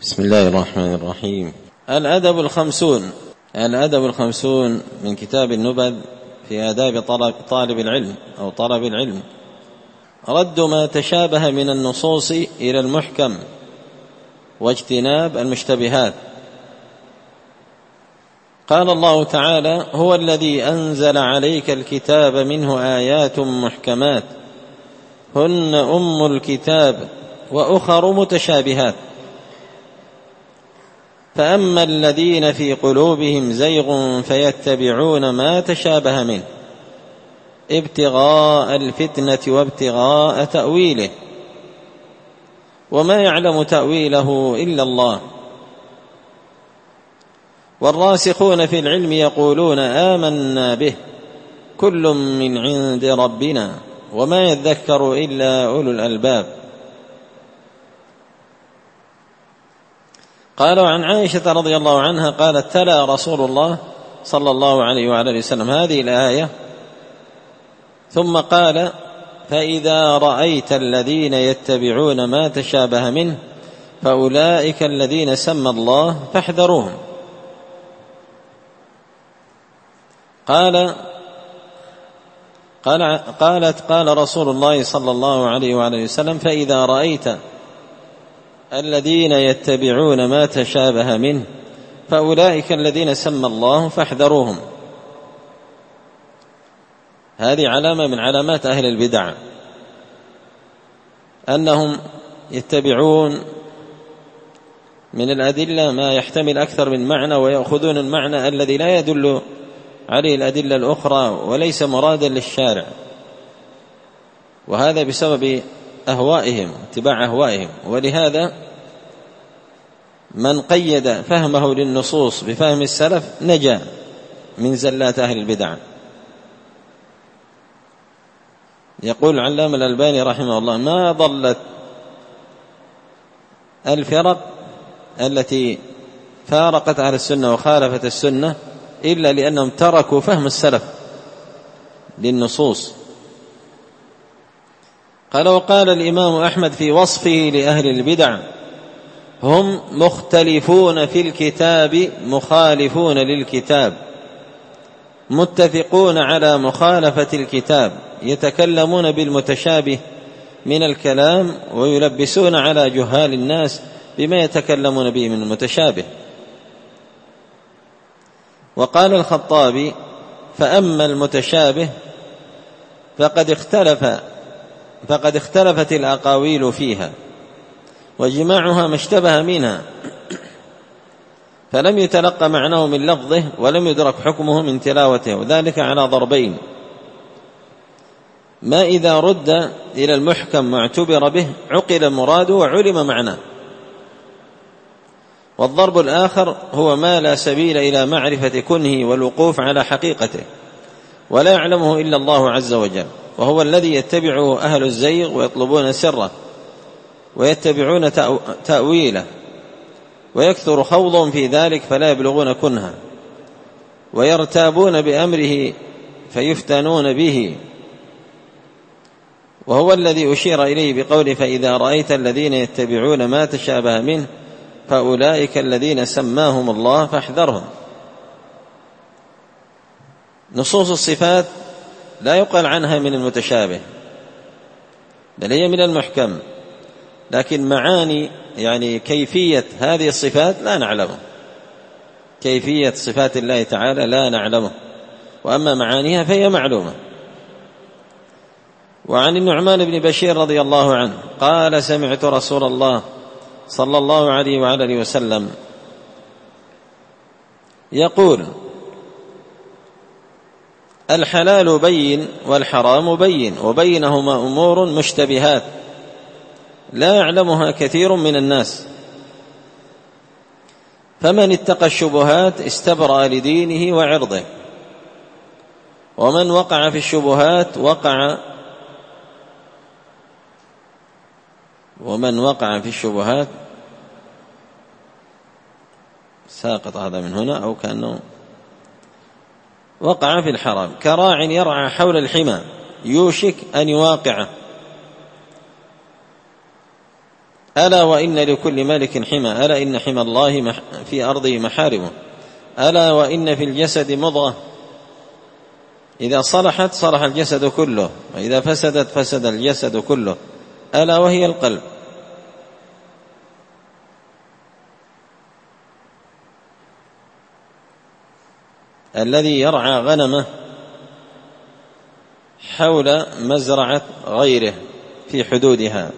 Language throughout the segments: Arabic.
بسم الله الرحمن الرحيم. الأدب الخمسون من كتاب النبذ في آداب طالب العلم أو طلب العلم: رد ما تشابه من النصوص إلى المحكم، واجتناب المشتبهات. قال الله تعالى: هو الذي أنزل عليك الكتاب منه آيات محكمات هن أم الكتاب وأخر متشابهات، فأما الذين في قلوبهم زيغ فيتبعون ما تشابه منه ابتغاء الفتنة وابتغاء تأويله وما يعلم تأويله إلا الله، والراسخون في العلم يقولون آمنا به كل من عند ربنا وما يذكر إلا أولو الألباب. قال: عن عائشة رضي الله عنها قالت: تلا رسول الله صلى الله عليه وعلى وسلم هذه الآية ثم قال: فإذا رأيت الذين يتبعون ما تشابه منه فأولئك الذين سمى الله فاحذروهم. قال رسول الله صلى الله عليه وعلى وسلم: فإذا رأيت الذين يتبعون ما تشابه منه فأولئك الذين سمى الله فاحذروهم. هذه علامة من علامات أهل البدع، أنهم يتبعون من الأدلة ما يحتمل أكثر من معنى، ويأخذون المعنى الذي لا يدل عليه الأدلة الأخرى وليس مرادا للشارع، وهذا بسبب أهوائهم، اتباع أهوائهم. ولهذا من قيد فهمه للنصوص بفهم السلف نجا من زلات أهل البدع. يقول العلامة الألباني رحمه الله: ما ضلت الفرق التي فارقت أهل السنة وخالفت السنة إلا لأنهم تركوا فهم السلف للنصوص. قال: وقال الإمام أحمد في وصفه لأهل البدع: هم مختلفون في الكتاب مخالفون للكتاب متفقون على مخالفة الكتاب، يتكلمون بالمتشابه من الكلام ويلبسون على جهال الناس بما يتكلمون به من المتشابه. وقال الخطابي: فأما المتشابه فقد اختلفت الأقاويل فيها وجماعها ما اشتبه منها، فلم يتلقى معناه من لفظه ولم يدرك حكمه من تلاوته، وذلك على ضربين: ما إذا رد إلى المحكم واعتبر به عقل مراده وعلم معناه، والضرب الآخر هو ما لا سبيل إلى معرفة كنه والوقوف على حقيقته ولا يعلمه إلا الله عز وجل، وهو الذي يتبعه أهل الزيغ ويطلبون سره ويتبعون تأويله، ويكثر خوضهم في ذلك فلا يبلغون كنها، ويرتابون بأمره فيفتنون به، وهو الذي أشير إليه بقوله: فإذا رأيت الذين يتبعون ما تشابه منه فأولئك الذين سماهم الله فاحذرهم. نصوص الصفات لا يقال عنها من المتشابه، بل هي من المحكم، لكن معاني كيفية هذه الصفات لا نعلمه، كيفية صفات الله تعالى لا نعلمه، وأما معانيها فهي معلومة. وعن النعمان بن بشير رضي الله عنه قال: سمعت رسول الله صلى الله عليه وعلى وسلم يقول: الحلال بين والحرام بين وبينهما أمور مشتبهات لا يعلمها كثير من الناس، فمن اتقى الشبهات استبرأ لدينه وعرضه، ومن وقع في الشبهات ساقط هذا من هنا، أو كأنه وقع في الحرام كراع يرعى حول الحمى يوشك أن يواقعه، ألا وإن لكل ملك حمى ألا إن حمى الله في أرضه محارمه ألا وإن في الجسد مضغة إذا صلحت صلح الجسد كله وإذا فسدت فسد الجسد كله ألا وهي القلب. الذي يرعى غنمه حول مزرعة غيره في حدودها،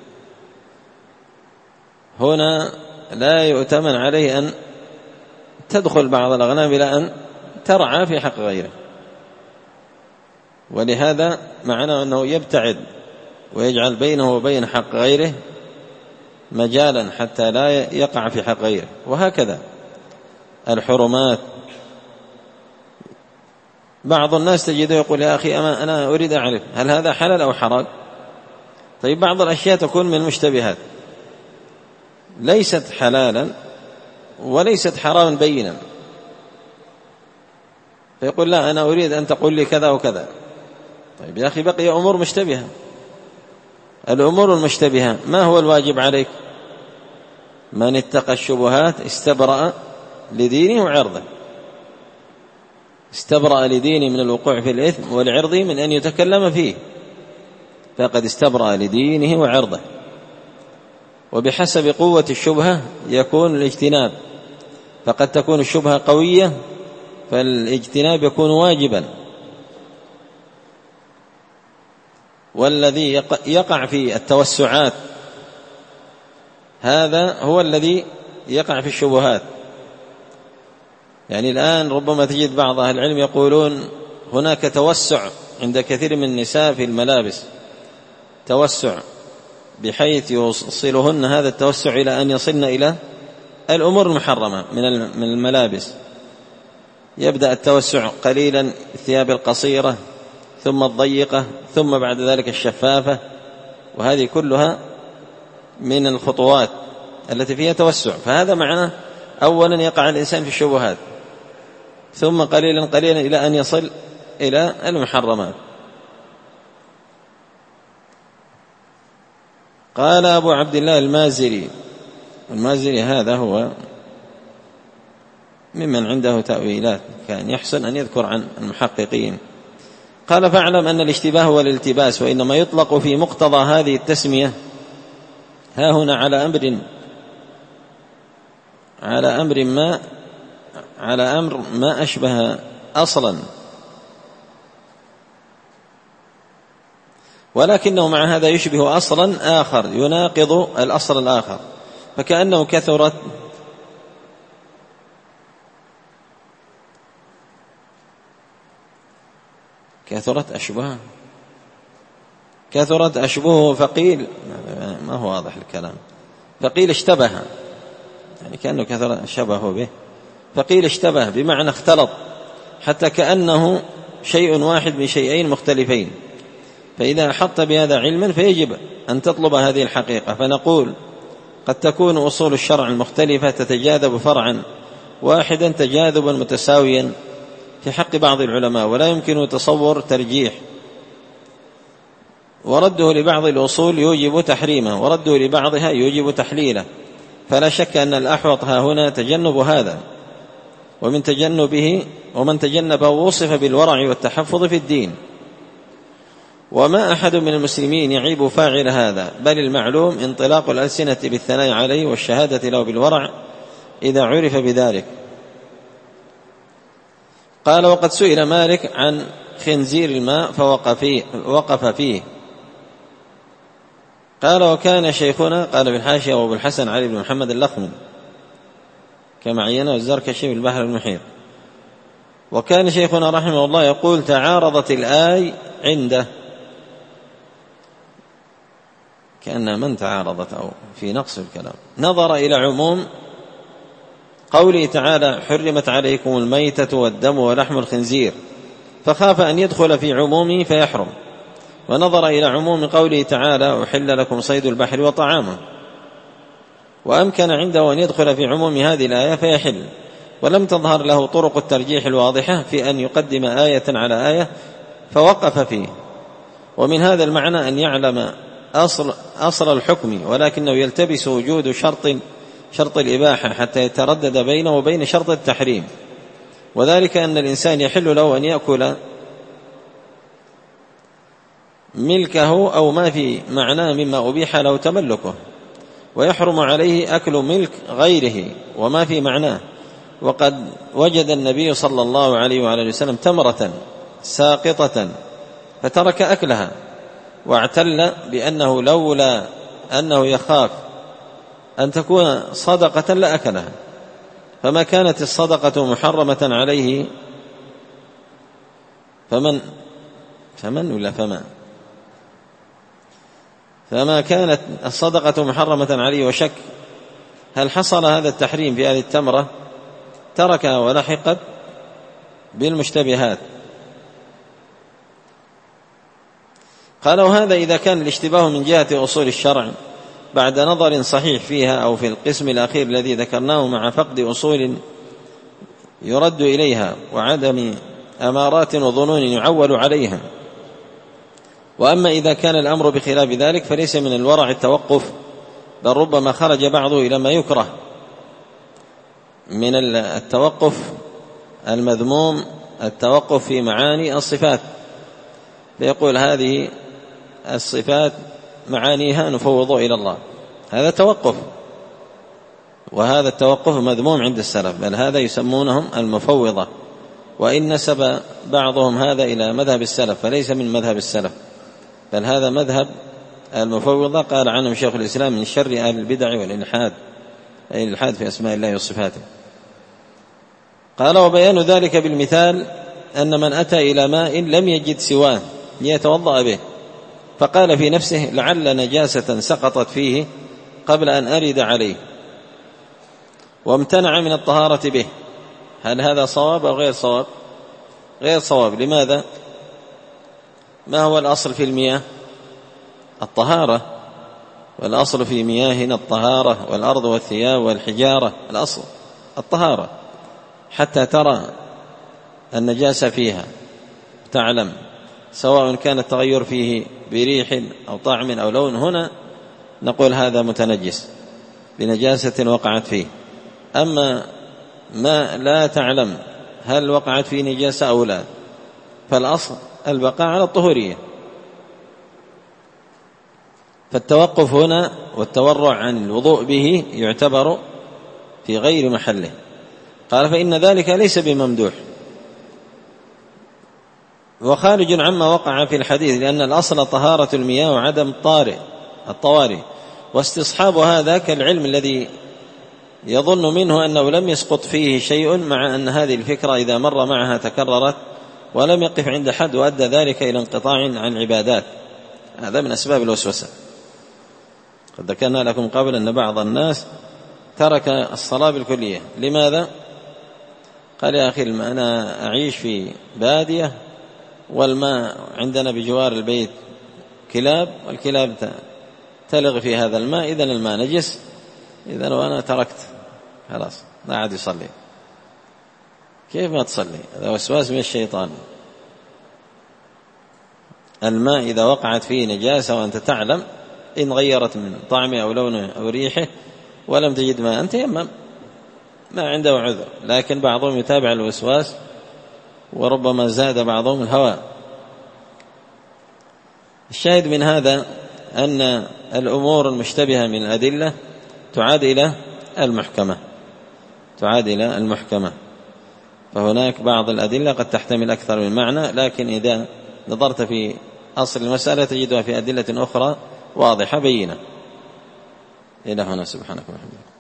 هنا لا يؤتمن عليه أن تدخل بعض الأغنام إلى أن ترعى في حق غيره، ولهذا معناه أنه يبتعد ويجعل بينه وبين حق غيره مجالا حتى لا يقع في حق غيره. وهكذا الحرمات، بعض الناس تجده يقول يا أخي أنا أريد أعرف هل هذا حلال أو حرام. طيب بعض الأشياء تكون من المشتبهات ليست حلالا وليست حراما بينا، فيقول لا أنا أريد أن تقول لي كذا وكذا. طيب يا أخي بقي أمور مشتبهة. الأمور المشتبهة ما هو الواجب عليك؟ من اتقى الشبهات استبرأ لدينه وعرضه، استبرأ لدينه من الوقوع في الإثم ولعرضه من أن يتكلم فيه، فقد استبرأ لدينه وعرضه. وبحسب قوة الشبهة يكون الاجتناب، فقد تكون الشبهة قوية فالاجتناب يكون واجبا. والذي يقع في التوسعات هذا هو الذي يقع في الشبهات. يعني الآن ربما تجد بعض أهل العلم يقولون هناك توسع عند كثير من النساء في الملابس، توسع بحيث يوصلهن هذا التوسع إلى أن يصلن إلى الأمور المحرمة من الملابس. يبدأ التوسع قليلا الثياب القصيرة ثم الضيقة ثم بعد ذلك الشفافة، وهذه كلها من الخطوات التي فيها توسع. فهذا معناه أولا يقع الإنسان في الشبهات، ثم قليلا قليلا إلى أن يصل إلى المحرمات. قال أبو عبد الله المازري هذا هو ممن عنده تأويلات، كان يحسن أن يذكر عن المحققين. قال فاعلم أن الاشتباه هو الالتباس، وإنما يطلق في مقتضى هذه التسمية ها هنا على أمر ما أشبه أصلا، ولكنه مع هذا يشبه أصلا آخر يناقض الأصل الآخر، فكأنه كثرت أشبهه فقيل ما هو واضح الكلام، فقيل اشتبه، يعني كأنه كثر شبهه به، فقيل اشتبه بمعنى اختلط، حتى كأنه شيء واحد من شيئين مختلفين. فإذا أحط بهذا علما فيجب أن تطلب هذه الحقيقة. فنقول قد تكون أصول الشرع المختلفة تتجاذب فرعا واحدا تجاذبا متساويا في حق بعض العلماء، ولا يمكن تصور ترجيح، ورده لبعض الأصول يوجب تحريمه ورده لبعضها يوجب تحليله. فلا شك أن الأحوط ها هنا تجنب هذا، ومن تجنبه وصف بالورع والتحفظ في الدين. وما أحد من المسلمين يعيب فاعل هذا، بل المعلوم انطلاق الألسنة بالثناء عليه والشهادة له بالورع إذا عرف بذلك. قال وقد سئل مالك عن خنزير الماء فوقف فيه. قال وكان شيخنا، قال بالحاشية وابو الحسن علي بن محمد اللخمي كما عينه الزركشي في البحر المحيط، وكان شيخنا رحمه الله يقول تعارضت الآي عنده، كأنها من تعارضت أو في نقص الكلام، نظر إلى عموم قوله تعالى حرمت عليكم الميتة والدم ولحم الخنزير، فخاف أن يدخل في عمومه فيحرم، ونظر إلى عموم قوله تعالى أحل لكم صيد البحر وطعامه، وأمكن عنده أن يدخل في عموم هذه الآية فيحل، ولم تظهر له طرق الترجيح الواضحة في أن يقدم آية على آية فوقف فيه. ومن هذا المعنى أن يعلم أصل الحكم، ولكنه يلتبس وجود شرط الإباحة حتى يتردد بينه وبين شرط التحريم، وذلك أن الإنسان يحل له أن يأكل ملكه أو ما في معناه مما أبيح له تملكه، ويحرم عليه أكل ملك غيره وما في معناه. وقد وجد النبي صلى الله عليه وعلى وسلم تمرة ساقطة فترك أكلها، واعتل بأنه لولا أنه يخاف أن تكون صدقة لأكلها، فما كانت الصدقة محرمة عليه فما كانت الصدقة محرمة عليه وشك هل حصل هذا التحريم في هذه التمرة تركها ولحقت بالمشتبهات. قالوا هذا إذا كان الاشتباه من جهة أصول الشرع بعد نظر صحيح فيها، أو في القسم الأخير الذي ذكرناه مع فقد أصول يرد إليها وعدم أمارات وظنون يعول عليها. وأما إذا كان الأمر بخلاف ذلك فليس من الورع التوقف، بل ربما خرج بعضه إلى ما يكره من التوقف المذموم، التوقف في معاني الصفات، فيقول هذه الصفات معانيها نفوض إلى الله، هذا توقف، وهذا التوقف مذموم عند السلف، بل هذا يسمونهم المفوضة، وإن نسب بعضهم هذا إلى مذهب السلف فليس من مذهب السلف، بل هذا مذهب المفوضة قال عنهم شيخ الإسلام من شر أهل البدع والإلحاد، أي الإلحاد في أسماء الله وصفاته. قال وبيان ذلك بالمثال أن من أتى إلى ماء لم يجد سواه ليتوضأ به، فقال في نفسه لعل نجاسة سقطت فيه قبل أن أرد عليه، وامتنع من الطهارة به، هل هذا صواب أو غير صواب؟ غير صواب. لماذا؟ ما هو الأصل في المياه؟ الطهارة، والأصل في مياهنا الطهارة، والأرض والثياب والحجارة الأصل الطهارة، حتى ترى النجاسة فيها تعلم، سواء كان التغير فيه بريح أو طعم أو لون، هنا نقول هذا متنجس بنجاسة وقعت فيه. أما ما لا تعلم هل وقعت فيه نجاسة أو لا، فالأصل البقاء على الطهورية. فالتوقف هنا والتورع عن الوضوء به يعتبر في غير محله. قال فإن ذلك ليس بممدوح وخارج عما وقع في الحديث، لأن الأصل طهارة المياه وعدم الطوارئ، واستصحاب هذا كالعلم الذي يظن منه أنه لم يسقط فيه شيء، مع أن هذه الفكرة إذا مر معها تكررت ولم يقف عند حد، وأدى ذلك إلى انقطاع عن العبادات. هذا من أسباب الوسوسة. قد ذكرنا لكم قبل أن بعض الناس ترك الصلاة بالكلية. لماذا؟ قال يا أخي أنا أعيش في بادية والماء عندنا بجوار البيت كلاب، والكلاب تلغ في هذا الماء، إذن الماء نجس، إذن وأنا تركت خلاص لا عاد يصلي. كيف ما تصلي؟ هذا وسواس من الشيطان. الماء إذا وقعت فيه نجاسة وأنت تعلم إن غيرت من طعمه أو لونه أو ريحه ولم تجد ماء تيمم، ما عنده عذر. لكن بعضهم يتابع الوسواس، وربما زاد بعضهم الهوى. الشاهد من هذا أن الأمور المشتبهة من الأدلة تعاد إلى المحكمة، فهناك بعض الأدلة قد تحتمل أكثر من معنى، لكن إذا نظرت في أصل المسألة تجدها في أدلة أخرى واضحة بينة. إلى هنا سبحانك وبحمدك.